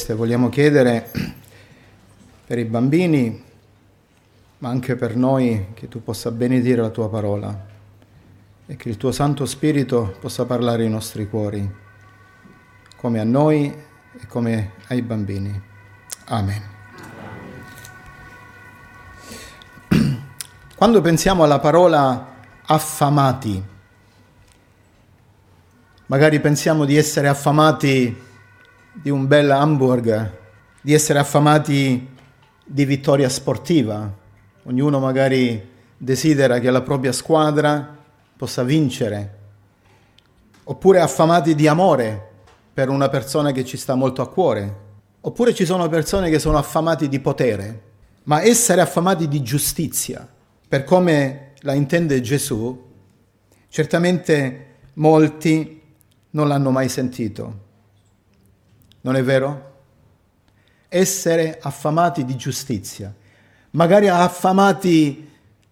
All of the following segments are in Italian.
queste vogliamo chiedere per i bambini, ma anche per noi, che tu possa benedire la tua parola e che il tuo Santo Spirito possa parlare ai nostri cuori, come a noi e come ai bambini. Amen. Quando pensiamo alla parola affamati, magari pensiamo di essere affamati di un bel hamburger, di essere affamati di vittoria sportiva. Ognuno magari desidera che la propria squadra possa vincere, oppure affamati di amore per una persona che ci sta molto a cuore, oppure ci sono persone che sono affamati di potere, ma essere affamati di giustizia, per come la intende Gesù, certamente molti non l'hanno mai sentito. Non è vero? Essere affamati di giustizia, magari affamati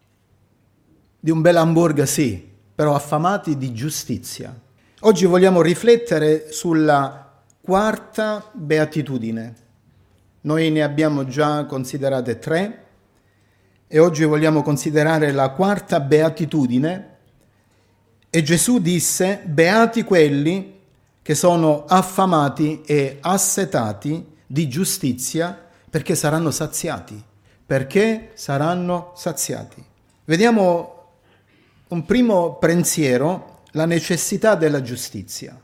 di un bel hamburger, sì, però affamati di giustizia. Oggi vogliamo riflettere sulla quarta beatitudine. Noi ne abbiamo già considerate 3 e oggi vogliamo considerare la quarta beatitudine. E Gesù disse: beati quelli che sono affamati e assetati di giustizia, perché saranno saziati. Perché saranno saziati. Vediamo un primo pensiero, la necessità della giustizia.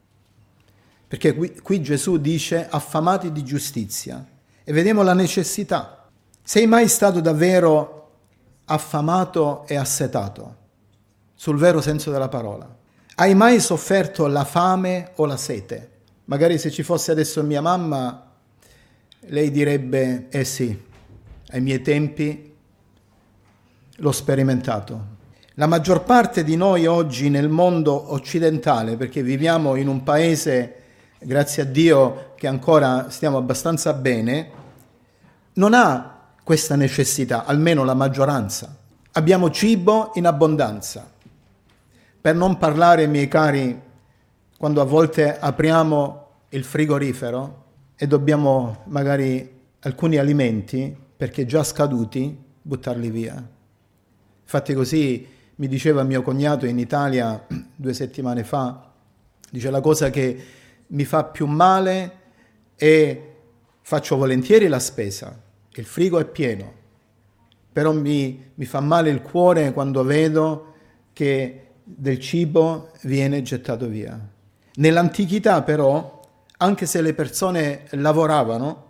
Perché qui Gesù dice affamati di giustizia e vediamo la necessità. Sei mai stato davvero affamato e assetato? Sul vero senso della parola. Hai mai sofferto la fame o la sete? Magari se ci fosse adesso mia mamma, lei direbbe: eh sì, ai miei tempi l'ho sperimentato. La maggior parte di noi oggi nel mondo occidentale, perché viviamo in un paese, grazie a Dio, che ancora stiamo abbastanza bene, non ha questa necessità, almeno la maggioranza. Abbiamo cibo in abbondanza. Per non parlare, miei cari, quando a volte apriamo il frigorifero e dobbiamo magari alcuni alimenti, perché già scaduti, buttarli via. Infatti così mi diceva mio cognato in Italia 2 settimane fa, dice: la cosa che mi fa più male è faccio volentieri la spesa, il frigo è pieno, però mi fa male il cuore quando vedo che del cibo viene gettato via. Nell'antichità però, anche se le persone lavoravano,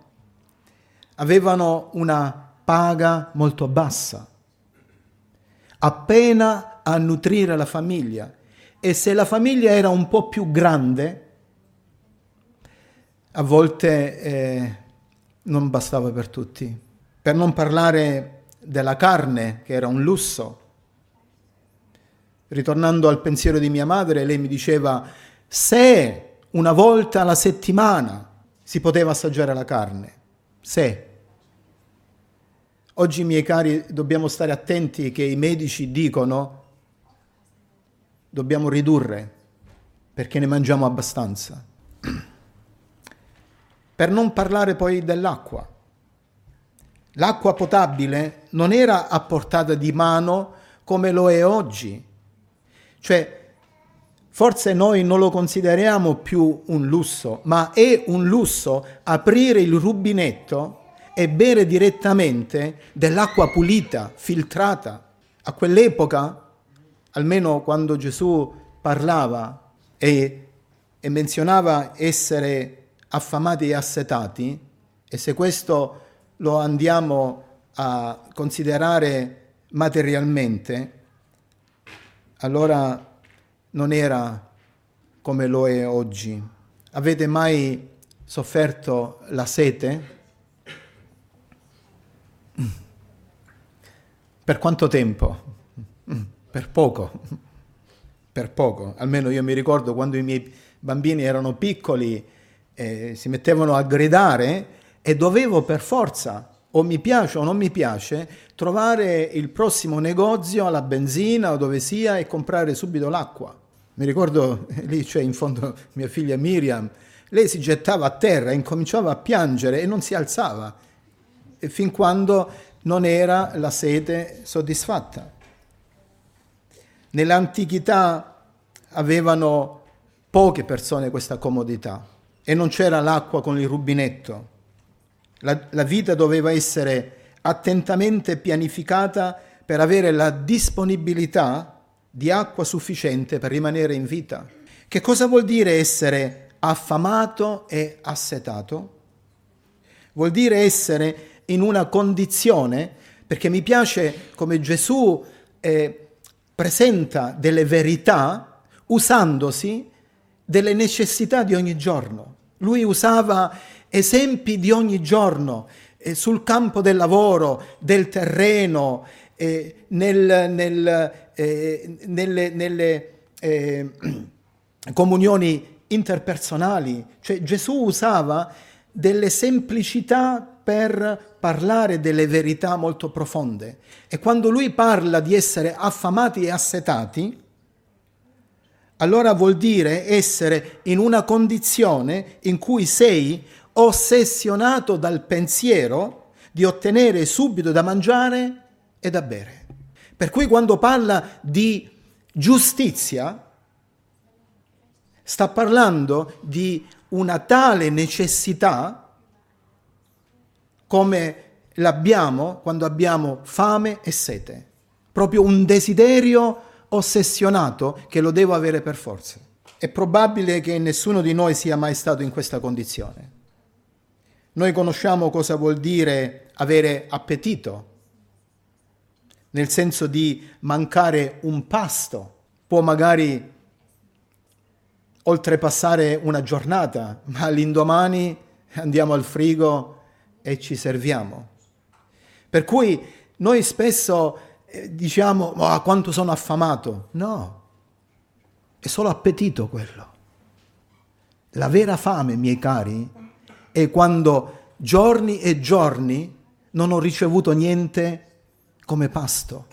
avevano una paga molto bassa, appena a nutrire la famiglia, e se la famiglia era un po' più grande, a volte non bastava per tutti. Per non parlare della carne, che era un lusso. Ritornando al pensiero di mia madre, lei mi diceva: se una volta alla settimana si poteva assaggiare la carne, se. Oggi, miei cari, dobbiamo stare attenti che i medici dicono dobbiamo ridurre perché ne mangiamo abbastanza. Per non parlare poi dell'acqua. L'acqua potabile non era a portata di mano come lo è oggi. Cioè, forse noi non lo consideriamo più un lusso, ma è un lusso aprire il rubinetto e bere direttamente dell'acqua pulita, filtrata. A quell'epoca, almeno quando Gesù parlava e menzionava essere affamati e assetati, e se questo lo andiamo a considerare materialmente, allora non era come lo è oggi. Avete mai sofferto la sete? Per quanto tempo? Per poco. Per poco. Almeno io mi ricordo quando i miei bambini erano piccoli, si mettevano a gridare e dovevo per forza, o mi piace o non mi piace, trovare il prossimo negozio alla benzina o dove sia e comprare subito l'acqua. Mi ricordo lì c'è in fondo mia figlia Miriam, lei si gettava a terra, incominciava a piangere e non si alzava, e fin quando non era la sete soddisfatta. Nell'antichità avevano poche persone questa comodità e non c'era l'acqua con il rubinetto. La vita doveva essere attentamente pianificata per avere la disponibilità di acqua sufficiente per rimanere in vita. Che cosa vuol dire essere affamato e assetato? Vuol dire essere in una condizione, perché mi piace come Gesù presenta delle verità usandosi delle necessità di ogni giorno. Lui usava esempi di ogni giorno sul campo del lavoro, del terreno, nelle comunioni interpersonali. Cioè Gesù usava delle semplicità per parlare delle verità molto profonde. E quando lui parla di essere affamati e assetati, allora vuol dire essere in una condizione in cui sei ossessionato dal pensiero di ottenere subito da mangiare e da bere. Per cui quando parla di giustizia, sta parlando di una tale necessità come l'abbiamo quando abbiamo fame e sete. Proprio un desiderio ossessionato che lo devo avere per forza. È probabile che nessuno di noi sia mai stato in questa condizione. Noi conosciamo cosa vuol dire avere appetito, nel senso di mancare un pasto. Può magari oltrepassare una giornata, ma l'indomani andiamo al frigo e ci serviamo. Per cui noi spesso diciamo, oh, quanto sono affamato. No, è solo appetito quello. La vera fame, miei cari, è quando giorni e giorni non ho ricevuto niente come pasto.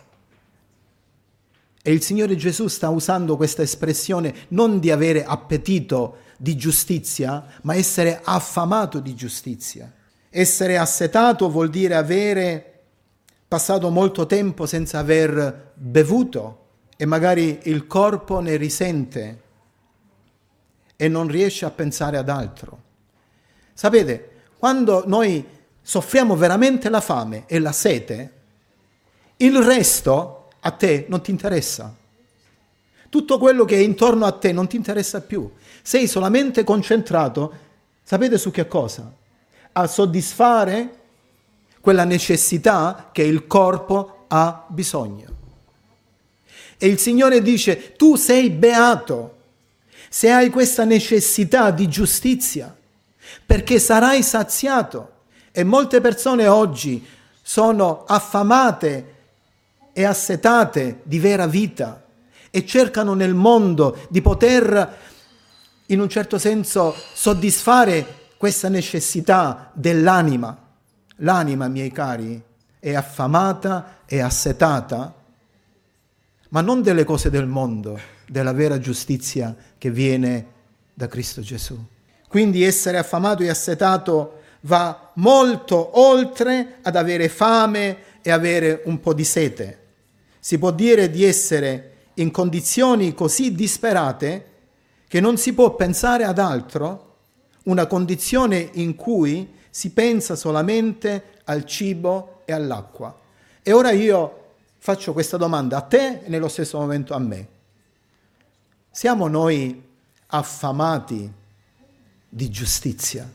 E il Signore Gesù sta usando questa espressione non di avere appetito di giustizia, ma essere affamato di giustizia. Essere assetato vuol dire avere passato molto tempo senza aver bevuto e magari il corpo ne risente e non riesce a pensare ad altro. Sapete, quando noi soffriamo veramente la fame e la sete, il resto a te non ti interessa. Tutto quello che è intorno a te non ti interessa più. Sei solamente concentrato, sapete su che cosa? A soddisfare quella necessità che il corpo ha bisogno. E il Signore dice, tu sei beato se hai questa necessità di giustizia, perché sarai saziato. E molte persone oggi sono affamate e assetate di vera vita e cercano nel mondo di poter, in un certo senso, soddisfare questa necessità dell'anima. L'anima, miei cari, è affamata e assetata, ma non delle cose del mondo, della vera giustizia che viene da Cristo Gesù. Quindi essere affamato e assetato va molto oltre ad avere fame e avere un po' di sete. Si può dire di essere in condizioni così disperate che non si può pensare ad altro, una condizione in cui si pensa solamente al cibo e all'acqua. E ora io faccio questa domanda a te e nello stesso momento a me. Siamo noi affamati di giustizia?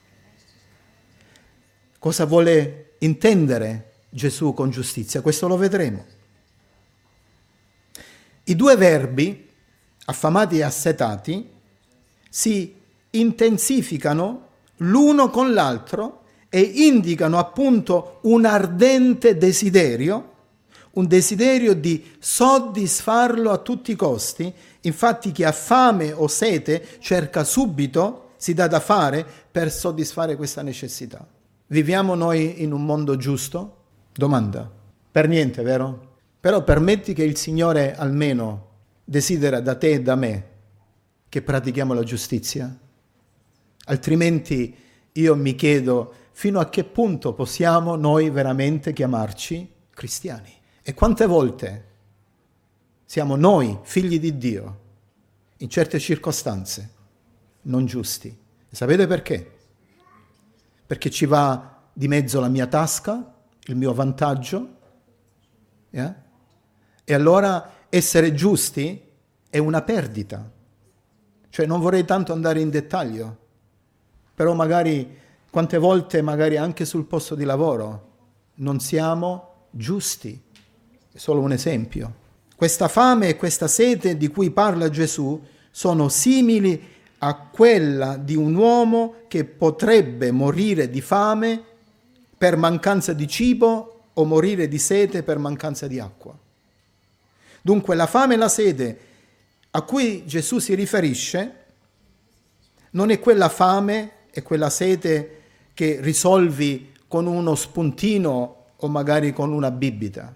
Cosa vuole intendere Gesù con giustizia? Questo lo vedremo. I due verbi, affamati e assetati, si intensificano l'uno con l'altro e indicano appunto un ardente desiderio, un desiderio di soddisfarlo a tutti i costi. Infatti chi ha fame o sete cerca subito, si dà da fare per soddisfare questa necessità. Viviamo noi in un mondo giusto? Domanda. Per niente, vero? Però permetti che il Signore almeno desidera da te e da me che pratichiamo la giustizia? Altrimenti io mi chiedo fino a che punto possiamo noi veramente chiamarci cristiani. E quante volte siamo noi, figli di Dio, in certe circostanze, non giusti. E sapete perché? Perché ci va di mezzo la mia tasca, il mio vantaggio, e allora essere giusti è una perdita. Cioè non vorrei tanto andare in dettaglio, però magari quante volte, magari anche sul posto di lavoro, non siamo giusti. È solo un esempio. Questa fame e questa sete di cui parla Gesù sono simili a quella di un uomo che potrebbe morire di fame per mancanza di cibo o morire di sete per mancanza di acqua. Dunque la fame e la sete a cui Gesù si riferisce non è quella fame e quella sete che risolvi con uno spuntino o magari con una bibita.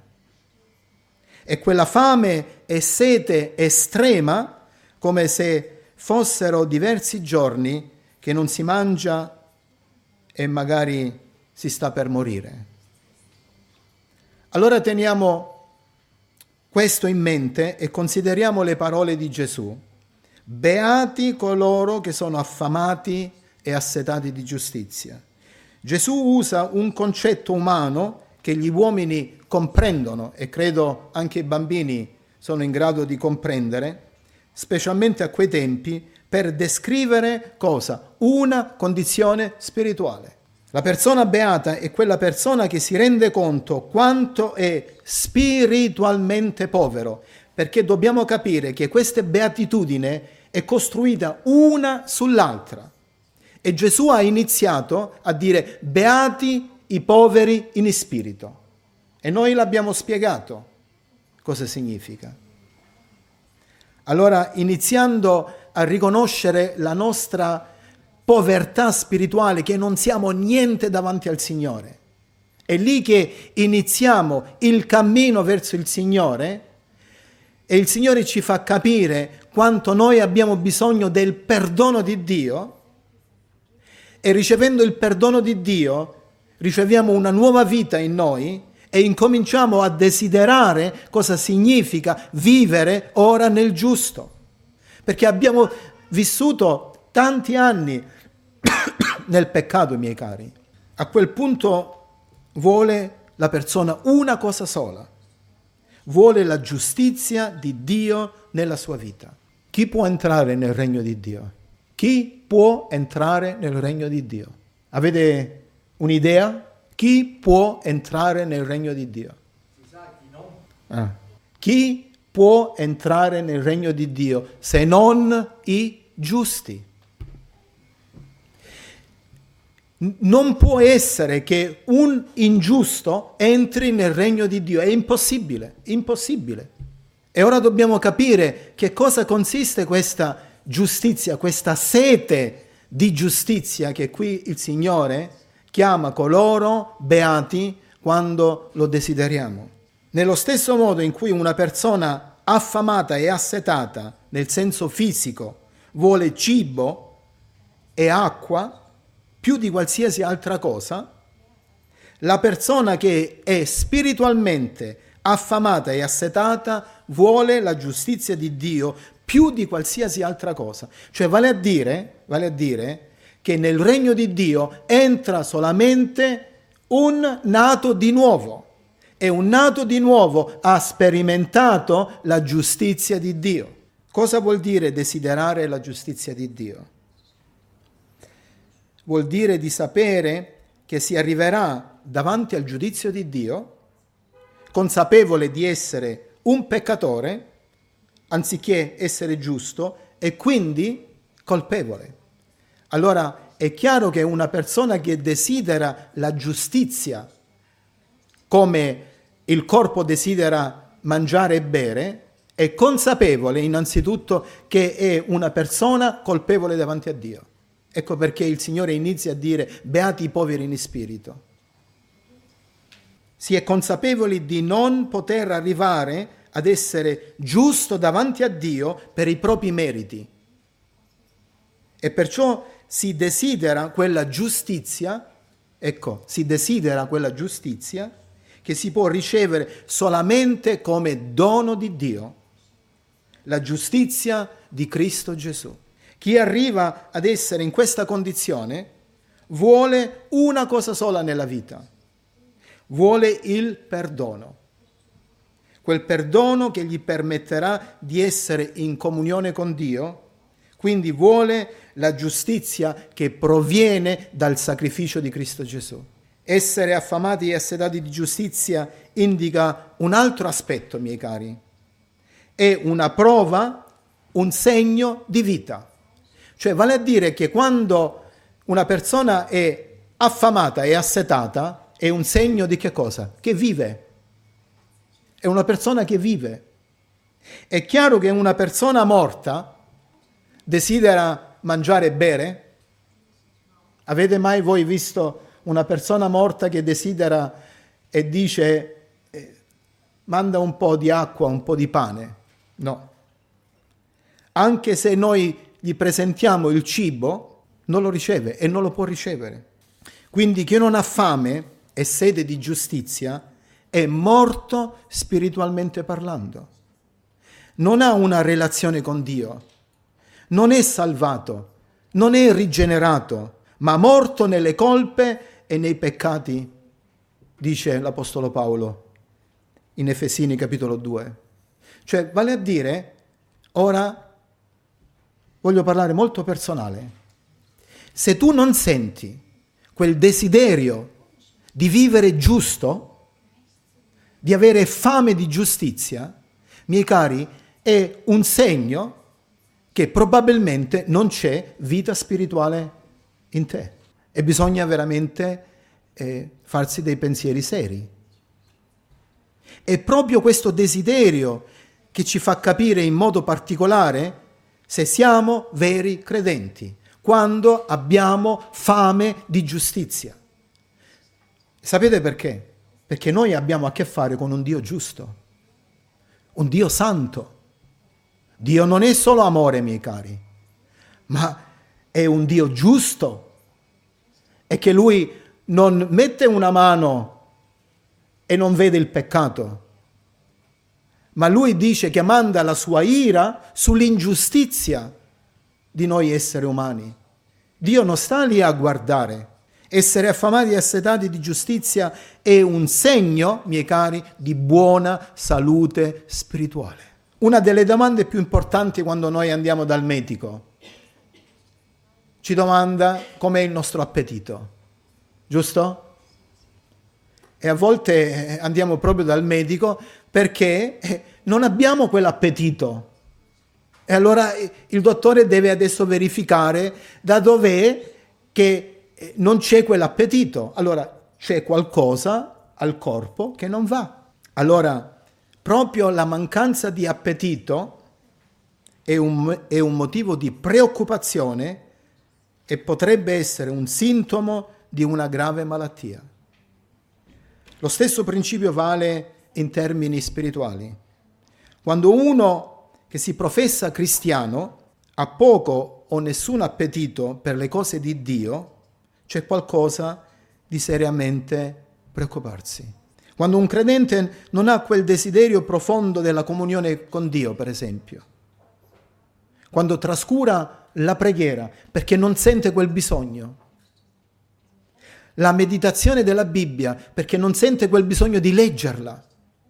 È quella fame e sete estrema, come se fossero diversi giorni che non si mangia e magari si sta per morire. Allora teniamo questo in mente e consideriamo le parole di Gesù. Beati coloro che sono affamati e assetati di giustizia. Gesù usa un concetto umano che gli uomini comprendono e credo anche i bambini sono in grado di comprendere, specialmente a quei tempi, per descrivere cosa? Una condizione spirituale. La persona beata è quella persona che si rende conto quanto è spiritualmente povero, perché dobbiamo capire che questa beatitudine è costruita una sull'altra. E Gesù ha iniziato a dire beati i poveri in spirito. E noi l'abbiamo spiegato cosa significa. Allora, iniziando a riconoscere la nostra povertà spirituale, che non siamo niente davanti al Signore, è lì che iniziamo il cammino verso il Signore e il Signore ci fa capire quanto noi abbiamo bisogno del perdono di Dio e ricevendo il perdono di Dio riceviamo una nuova vita in noi e incominciamo a desiderare cosa significa vivere ora nel giusto, perché abbiamo vissuto tanti anni nel peccato, miei cari. A quel punto vuole la persona una cosa sola, vuole la giustizia di Dio nella sua vita. Chi può entrare nel regno di Dio? Chi può entrare nel regno di Dio? Avete un'idea? Chi può entrare nel regno di Dio? Si sa chi no? Chi può entrare nel regno di Dio se non i giusti? Non può essere che un ingiusto entri nel regno di Dio, è impossibile, impossibile. E ora dobbiamo capire che cosa consiste questa giustizia, questa sete di giustizia che qui il Signore chiama coloro beati quando lo desideriamo. Nello stesso modo in cui una persona affamata e assetata, nel senso fisico, vuole cibo e acqua, più di qualsiasi altra cosa, la persona che è spiritualmente affamata e assetata vuole la giustizia di Dio più di qualsiasi altra cosa. Cioè vale a dire che nel regno di Dio entra solamente un nato di nuovo e un nato di nuovo ha sperimentato la giustizia di Dio. Cosa vuol dire desiderare la giustizia di Dio? Vuol dire di sapere che si arriverà davanti al giudizio di Dio, consapevole di essere un peccatore, anziché essere giusto, e quindi colpevole. Allora è chiaro che una persona che desidera la giustizia, come il corpo desidera mangiare e bere, è consapevole innanzitutto che è una persona colpevole davanti a Dio. Ecco perché il Signore inizia a dire beati i poveri in spirito. Si è consapevoli di non poter arrivare ad essere giusto davanti a Dio per i propri meriti. E perciò si desidera quella giustizia, ecco, si desidera quella giustizia che si può ricevere solamente come dono di Dio, la giustizia di Cristo Gesù. Chi arriva ad essere in questa condizione vuole una cosa sola nella vita, vuole il perdono, quel perdono che gli permetterà di essere in comunione con Dio, quindi vuole la giustizia che proviene dal sacrificio di Cristo Gesù. Essere affamati e assetati di giustizia indica un altro aspetto, miei cari. È una prova, un segno di vita. Cioè, vale a dire che quando una persona è affamata e assetata, è un segno di che cosa? Che vive. È una persona che vive. È chiaro che una persona morta desidera mangiare e bere? Avete mai voi visto una persona morta che desidera e dice manda un po' di acqua, un po' di pane? No. Anche se noi gli presentiamo il cibo, non lo riceve e non lo può ricevere. Quindi chi non ha fame e sete di giustizia è morto spiritualmente parlando. Non ha una relazione con Dio, non è salvato, non è rigenerato, ma morto nelle colpe e nei peccati, dice l'Apostolo Paolo in Efesini capitolo 2. Cioè, vale a dire, ora voglio parlare molto personale, se tu non senti quel desiderio di vivere giusto, di avere fame di giustizia, miei cari, è un segno che probabilmente non c'è vita spirituale in te e bisogna veramente farsi dei pensieri seri. È proprio questo desiderio che ci fa capire in modo particolare se siamo veri credenti, quando abbiamo fame di giustizia. Sapete perché? Perché noi abbiamo a che fare con un Dio giusto, un Dio santo. Dio non è solo amore, miei cari, ma è un Dio giusto e che Lui non mette una mano e non vede il peccato, ma Lui dice che manda la sua ira sull'ingiustizia di noi esseri umani. Dio non sta lì a guardare. Essere affamati e assetati di giustizia è un segno, miei cari, di buona salute spirituale. Una delle domande più importanti quando noi andiamo dal medico ci domanda com'è il nostro appetito, giusto? E a volte andiamo proprio dal medico perché non abbiamo quell'appetito. E allora il dottore deve adesso verificare da dov'è che non c'è quell'appetito. Allora c'è qualcosa al corpo che non va. Allora proprio la mancanza di appetito è un motivo di preoccupazione e potrebbe essere un sintomo di una grave malattia. Lo stesso principio vale in termini spirituali. Quando uno che si professa cristiano ha poco o nessun appetito per le cose di Dio, c'è qualcosa di seriamente preoccuparsi. Quando un credente non ha quel desiderio profondo della comunione con Dio, per esempio, quando trascura la preghiera perché non sente quel bisogno, la meditazione della Bibbia perché non sente quel bisogno di leggerla,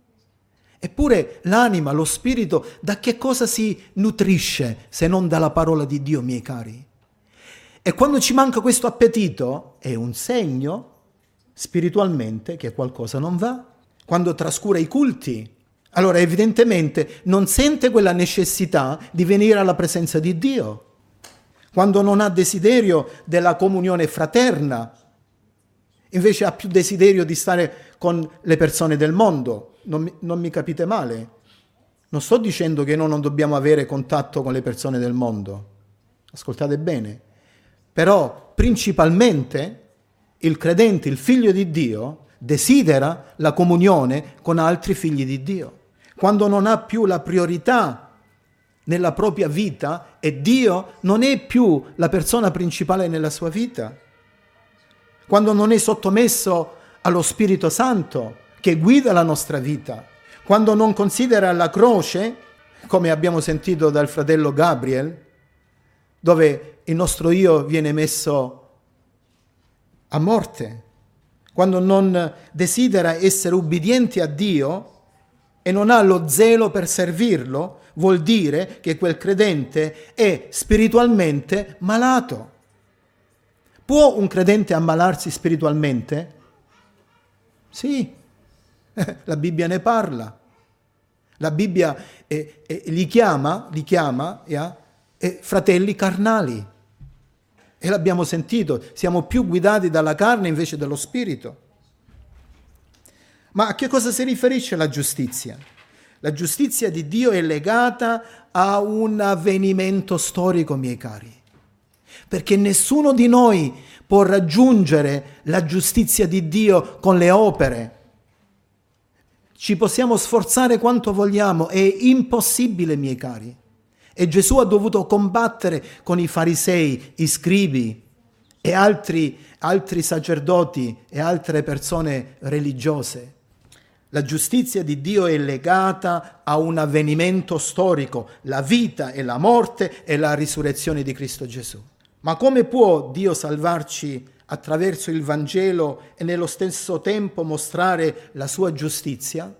eppure l'anima, lo spirito, da che cosa si nutrisce se non dalla parola di Dio, miei cari? E quando ci manca questo appetito è un segno spiritualmente che qualcosa non va. Quando trascura i culti, allora evidentemente non sente quella necessità di venire alla presenza di Dio. Quando non ha desiderio della comunione fraterna, invece ha più desiderio di stare con le persone del mondo. Non mi capite male. Non sto dicendo che noi non dobbiamo avere contatto con le persone del mondo. Ascoltate bene. Però principalmente il credente, il figlio di Dio, desidera la comunione con altri figli di Dio. Quando non ha più la priorità nella propria vita e Dio non è più la persona principale nella sua vita, quando non è sottomesso allo Spirito Santo che guida la nostra vita, quando non considera la croce, come abbiamo sentito dal fratello Gabriel, dove il nostro io viene messo a morte, quando non desidera essere ubbidienti a Dio e non ha lo zelo per servirlo, vuol dire che quel credente è spiritualmente malato. Può un credente ammalarsi spiritualmente? Sì, la Bibbia ne parla. La Bibbia li chiama fratelli carnali. E l'abbiamo sentito, siamo più guidati dalla carne invece dello spirito. Ma a che cosa si riferisce la giustizia? La giustizia di Dio è legata a un avvenimento storico, miei cari, perché nessuno di noi può raggiungere la giustizia di Dio con le opere. Ci possiamo sforzare quanto vogliamo, è impossibile, miei cari. E Gesù ha dovuto combattere con i farisei, i scribi e altri sacerdoti e altre persone religiose. La giustizia di Dio è legata a un avvenimento storico, la vita e la morte e la risurrezione di Cristo Gesù. Ma come può Dio salvarci attraverso il Vangelo e nello stesso tempo mostrare la sua giustizia?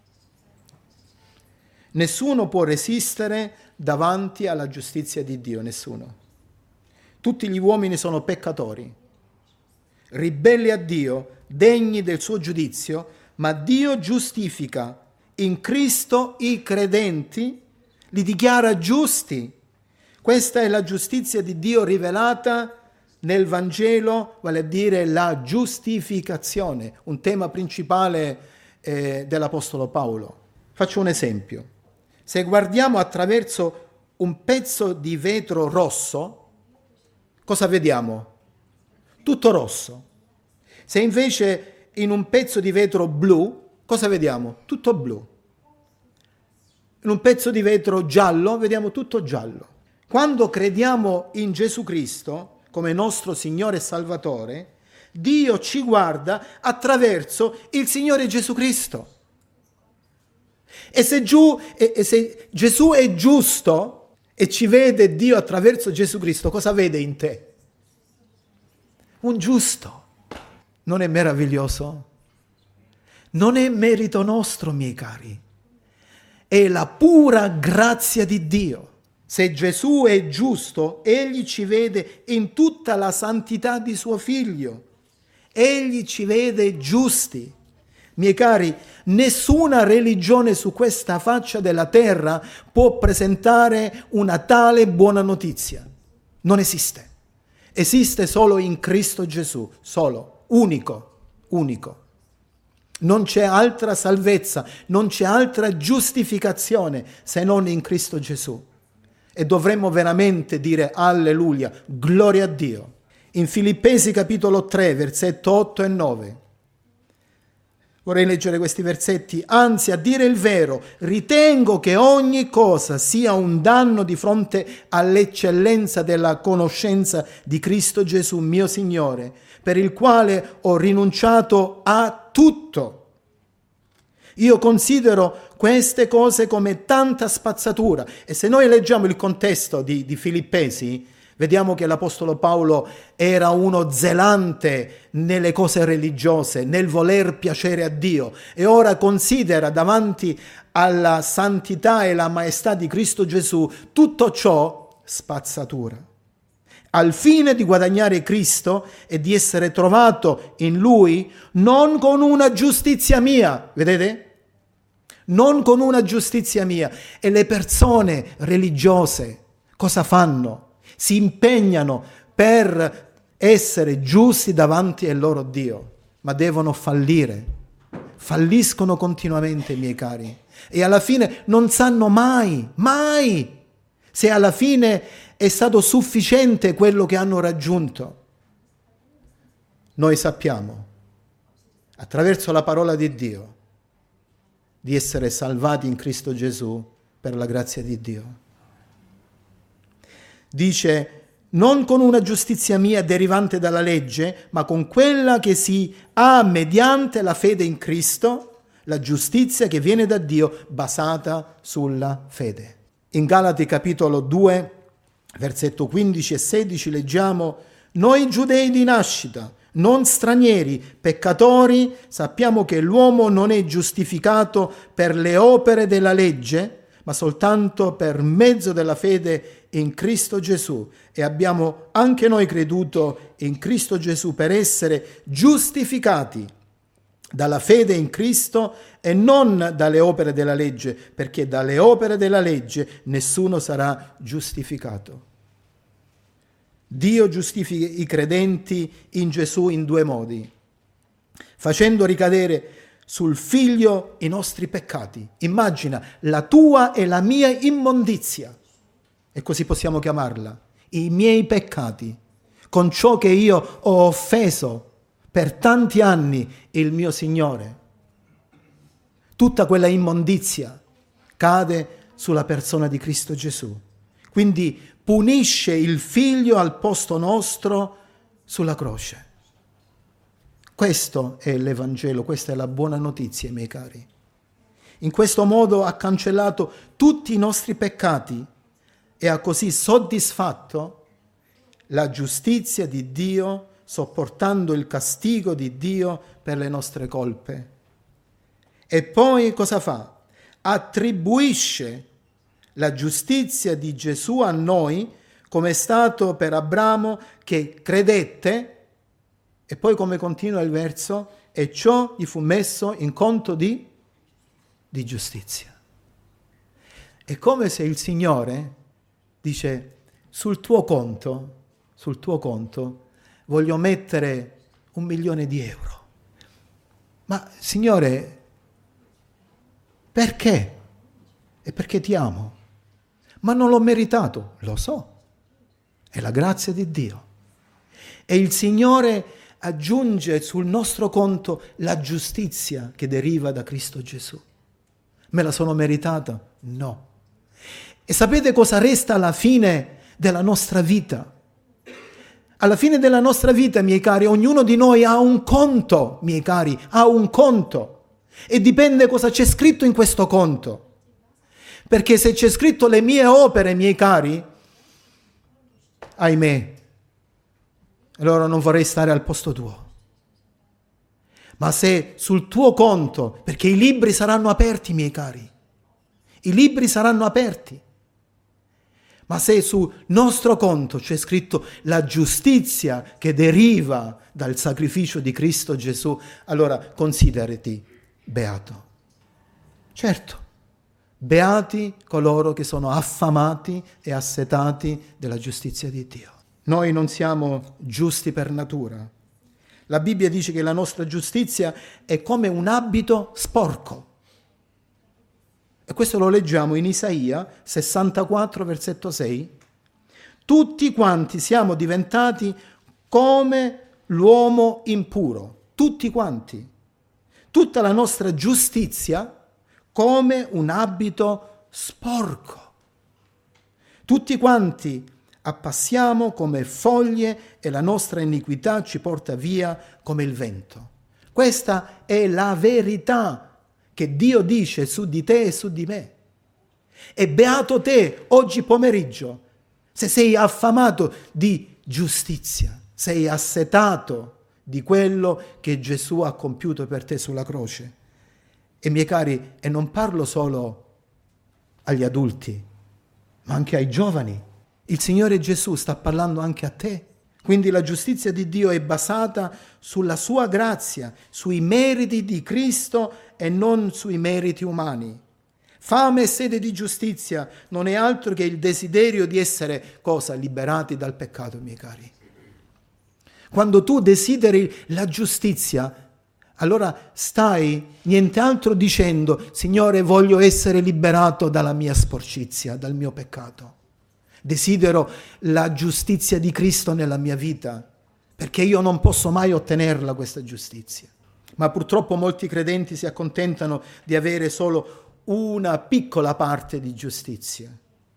Nessuno può resistere davanti alla giustizia di Dio, nessuno. Tutti gli uomini sono peccatori, ribelli a Dio, degni del suo giudizio, ma Dio giustifica in Cristo i credenti, li dichiara giusti. Questa è la giustizia di Dio rivelata nel Vangelo, vale a dire la giustificazione, un tema principale dell'Apostolo Paolo. Faccio un esempio. Se guardiamo attraverso un pezzo di vetro rosso, cosa vediamo? Tutto rosso. Se invece in un pezzo di vetro blu, cosa vediamo? Tutto blu. In un pezzo di vetro giallo, vediamo tutto giallo. Quando crediamo in Gesù Cristo come nostro Signore e Salvatore, Dio ci guarda attraverso il Signore Gesù Cristo. E se Gesù è giusto e ci vede Dio attraverso Gesù Cristo, cosa vede in te? Un giusto. Non è meraviglioso? Non è merito nostro, miei cari. È la pura grazia di Dio. Se Gesù è giusto, Egli ci vede in tutta la santità di suo Figlio. Egli ci vede giusti. Miei cari, nessuna religione su questa faccia della terra può presentare una tale buona notizia. Non esiste. Esiste solo in Cristo Gesù, solo, unico. Non c'è altra salvezza, non c'è altra giustificazione se non in Cristo Gesù. E dovremmo veramente dire alleluia, gloria a Dio. In Filippesi capitolo 3, versetto 8 e 9. Vorrei leggere questi versetti. Anzi, a dire il vero, ritengo che ogni cosa sia un danno di fronte all'eccellenza della conoscenza di Cristo Gesù, mio Signore, per il quale ho rinunciato a tutto. Io considero queste cose come tanta spazzatura. E se noi leggiamo il contesto di Filippesi, vediamo che l'Apostolo Paolo era uno zelante nelle cose religiose, nel voler piacere a Dio, e ora considera davanti alla santità e la maestà di Cristo Gesù tutto ciò spazzatura, al fine di guadagnare Cristo e di essere trovato in Lui non con una giustizia mia, vedete? Non con una giustizia mia. E le persone religiose cosa fanno? Si impegnano per essere giusti davanti al loro Dio, ma devono fallire. Falliscono continuamente, miei cari. E alla fine non sanno mai, se alla fine è stato sufficiente quello che hanno raggiunto. Noi sappiamo, attraverso la parola di Dio, di essere salvati in Cristo Gesù per la grazia di Dio. Dice: non con una giustizia mia derivante dalla legge, ma con quella che si ha mediante la fede in Cristo, la giustizia che viene da Dio basata sulla fede. In Galati capitolo 2, versetto 15 e 16 leggiamo: noi giudei di nascita, non stranieri, peccatori, sappiamo che l'uomo non è giustificato per le opere della legge, ma soltanto per mezzo della fede in Cristo Gesù. E abbiamo anche noi creduto in Cristo Gesù per essere giustificati dalla fede in Cristo e non dalle opere della legge, perché dalle opere della legge nessuno sarà giustificato. Dio giustifica i credenti in Gesù in due modi: facendo ricadere sul Figlio i nostri peccati. Immagina la tua e la mia immondizia, e così possiamo chiamarla, i miei peccati, con ciò che io ho offeso per tanti anni il mio Signore. Tutta quella immondizia cade sulla persona di Cristo Gesù. Quindi punisce il Figlio al posto nostro sulla croce. Questo è l'Evangelo, questa è la buona notizia, miei cari. In questo modo ha cancellato tutti i nostri peccati e ha così soddisfatto la giustizia di Dio, sopportando il castigo di Dio per le nostre colpe. E poi cosa fa? Attribuisce la giustizia di Gesù a noi, come è stato per Abramo che credette. E poi come continua il verso? E ciò gli fu messo in conto di giustizia. È come se il Signore dice: sul tuo conto voglio mettere 1 milione di euro. Ma Signore, perché? È perché ti amo. Ma non l'ho meritato, lo so. È la grazia di Dio. E il Signore aggiunge sul nostro conto la giustizia che deriva da Cristo Gesù. Me la sono meritata? No. E sapete cosa resta alla fine della nostra vita? Alla fine della nostra vita, miei cari, ognuno di noi ha un conto, miei cari, ha un conto. E dipende cosa c'è scritto in questo conto. Perché se c'è scritto le mie opere, miei cari, ahimè, allora non vorrei stare al posto tuo. Ma se sul tuo conto, perché i libri saranno aperti, miei cari, i libri saranno aperti, ma se sul nostro conto c'è scritto la giustizia che deriva dal sacrificio di Cristo Gesù, allora considerati beato. Certo, beati coloro che sono affamati e assetati della giustizia di Dio. Noi non siamo giusti per natura. La Bibbia dice che la nostra giustizia è come un abito sporco. E questo lo leggiamo in Isaia 64, versetto 6. Tutti quanti siamo diventati come l'uomo impuro. Tutti quanti. Tutta la nostra giustizia come un abito sporco. Tutti quanti appassiamo come foglie e la nostra iniquità ci porta via come il vento. Questa è la verità che Dio dice su di te e su di me. E beato te oggi pomeriggio, se sei affamato di giustizia, sei assetato di quello che Gesù ha compiuto per te sulla croce. E miei cari, e non parlo solo agli adulti, ma anche ai giovani. Il Signore Gesù sta parlando anche a te. Quindi la giustizia di Dio è basata sulla sua grazia, sui meriti di Cristo e non sui meriti umani. Fame e sede di giustizia non è altro che il desiderio di essere cosa? Liberati dal peccato, miei cari. Quando tu desideri la giustizia, allora stai niente altro dicendo: Signore, voglio essere liberato dalla mia sporcizia, dal mio peccato. Desidero la giustizia di Cristo nella mia vita, perché io non posso mai ottenerla questa giustizia. Ma purtroppo molti credenti si accontentano di avere solo una piccola parte di giustizia.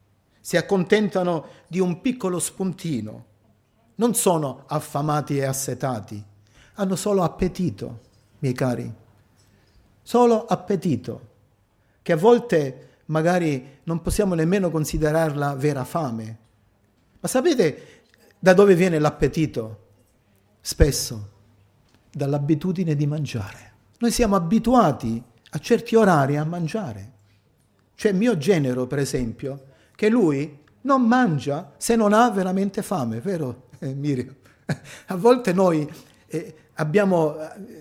si accontentano di un piccolo spuntino, non sono affamati e assetati, hanno solo appetito, miei cari, solo appetito, che a volte magari non possiamo nemmeno considerarla vera fame. Ma sapete da dove viene l'appetito? Spesso dall'abitudine di mangiare. Noi siamo abituati a certi orari a mangiare. C'è mio genero, per esempio, che lui non mangia se non ha veramente fame, vero Miriam? A volte noi abbiamo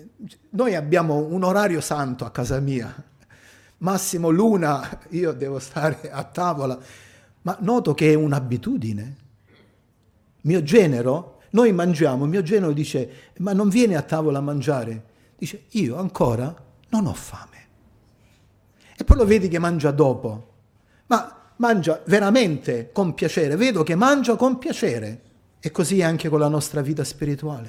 un orario santo a casa mia, massimo l'una io devo stare a tavola, ma noto che è un'abitudine. Mio genero, noi mangiamo, mio genero dice, ma non vieni a tavola a mangiare? Dice, io ancora non ho fame. E poi lo vedi che mangia dopo, ma mangia veramente con piacere, vedo che mangia con piacere. E così anche con la nostra vita spirituale.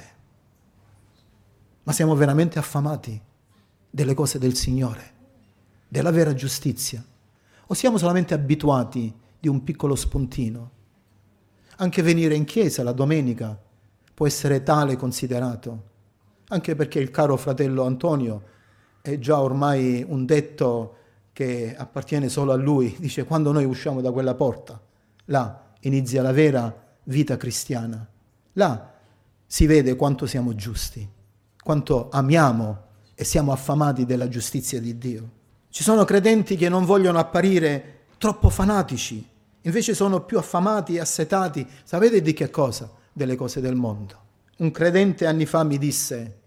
Ma siamo veramente affamati delle cose del Signore, della vera giustizia? O siamo solamente abituati di un piccolo spuntino? Anche venire in chiesa la domenica può essere tale considerato, anche perché il caro fratello Antonio è già ormai un detto che appartiene solo a lui, dice quando noi usciamo da quella porta, là inizia la vera vita cristiana. Là si vede quanto siamo giusti, quanto amiamo e siamo affamati della giustizia di Dio. Ci sono credenti che non vogliono apparire troppo fanatici, invece sono più affamati e assetati, sapete di che cosa? Delle cose del mondo. Un credente anni fa mi disse,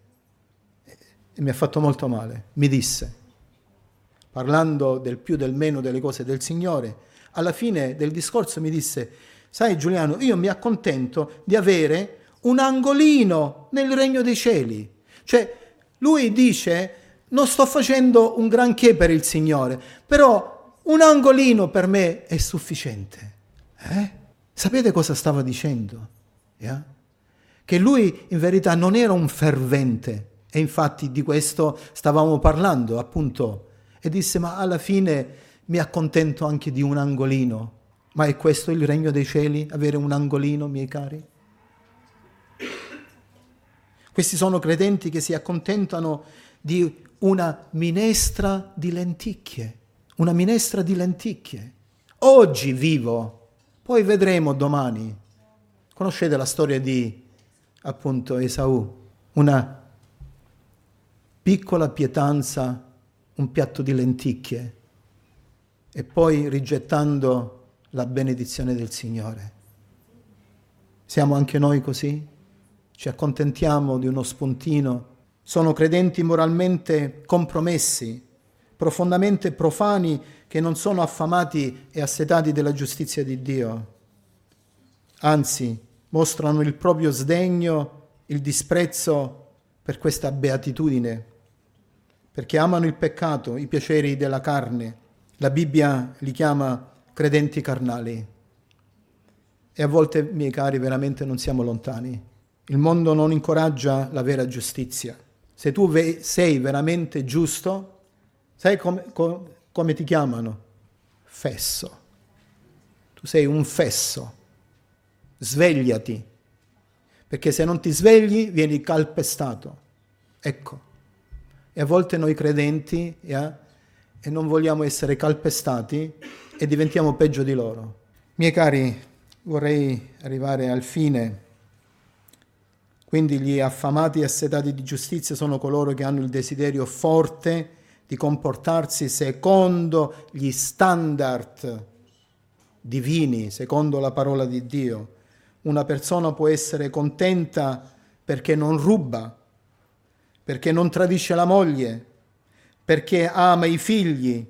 e mi ha fatto molto male, mi disse, parlando del più del meno delle cose del Signore, alla fine del discorso mi disse, sai Giuliano, io mi accontento di avere un angolino nel regno dei cieli. Cioè, lui dice, non sto facendo un granché per il Signore, però un angolino per me è sufficiente. Sapete cosa stava dicendo? Che lui in verità non era un fervente, e infatti di questo stavamo parlando, appunto, e disse, ma alla fine mi accontento anche di un angolino. Ma è questo il regno dei cieli, avere un angolino, miei cari? Questi sono credenti che si accontentano di una minestra di lenticchie, una minestra di lenticchie. Oggi vivo, poi vedremo domani. Conoscete la storia di, appunto, Esaù? Una piccola pietanza, un piatto di lenticchie, e poi rigettando la benedizione del Signore. Siamo anche noi così? Ci accontentiamo di uno spuntino? Sono credenti moralmente compromessi, profondamente profani, che non sono affamati e assetati della giustizia di Dio. Anzi, mostrano il proprio sdegno, il disprezzo per questa beatitudine, perché amano il peccato, i piaceri della carne. La Bibbia li chiama credenti carnali. E a volte, miei cari, veramente non siamo lontani. Il mondo non incoraggia la vera giustizia. Se tu sei veramente giusto, sai come ti chiamano? Fesso. Tu sei un fesso. Svegliati, perché se non ti svegli vieni calpestato. Ecco. E a volte noi credenti e non vogliamo essere calpestati e diventiamo peggio di loro. Miei cari, vorrei arrivare al fine. Quindi gli affamati e assetati di giustizia sono coloro che hanno il desiderio forte di comportarsi secondo gli standard divini, secondo la parola di Dio. Una persona può essere contenta perché non ruba, perché non tradisce la moglie, perché ama i figli,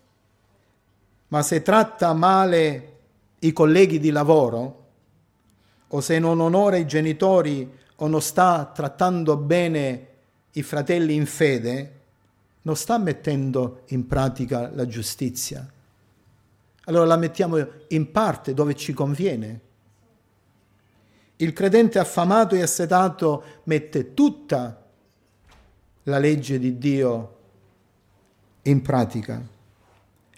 ma se tratta male i colleghi di lavoro, o se non onora i genitori o non sta trattando bene i fratelli in fede, non sta mettendo in pratica la giustizia. Allora la mettiamo in parte dove ci conviene. Il credente affamato e assetato mette tutta la legge di Dio in pratica.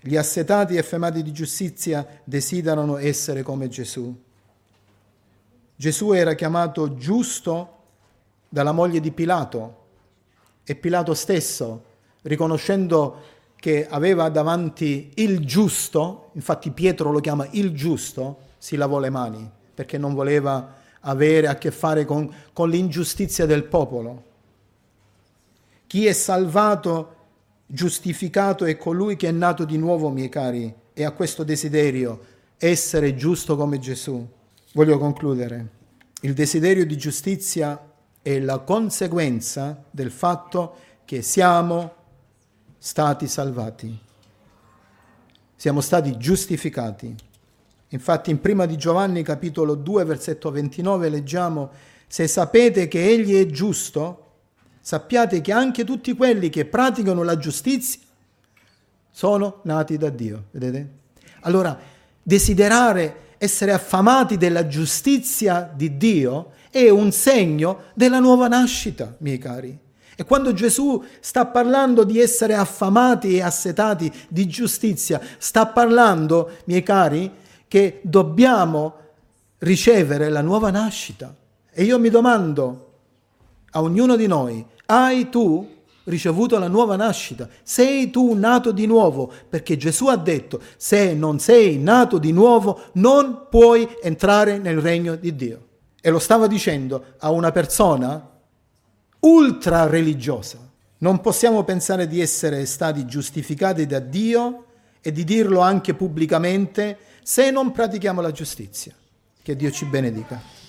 Gli assetati e affamati di giustizia desiderano essere come Gesù. Gesù era chiamato giusto dalla moglie di Pilato e Pilato stesso, riconoscendo che aveva davanti il giusto, infatti Pietro lo chiama il giusto, si lavò le mani perché non voleva avere a che fare con l'ingiustizia del popolo. Chi è salvato, giustificato è colui che è nato di nuovo, miei cari, e ha questo desiderio, essere giusto come Gesù. Voglio concludere. Il desiderio di giustizia è la conseguenza del fatto che siamo stati salvati. Siamo stati giustificati. Infatti in prima di Giovanni capitolo 2 versetto 29 leggiamo: se sapete che egli è giusto, sappiate che anche tutti quelli che praticano la giustizia sono nati da Dio. Vedete? Allora, desiderare essere affamati della giustizia di Dio è un segno della nuova nascita, miei cari. E quando Gesù sta parlando di essere affamati e assetati di giustizia, sta parlando, miei cari, che dobbiamo ricevere la nuova nascita. E io mi domando a ognuno di noi: hai tu ricevuto la nuova nascita? Sei tu nato di nuovo? Perché Gesù ha detto: se non sei nato di nuovo non puoi entrare nel regno di Dio. E lo stava dicendo a una persona ultra religiosa. Non possiamo pensare di essere stati giustificati da Dio e di dirlo anche pubblicamente se non pratichiamo la giustizia. Che Dio ci benedica.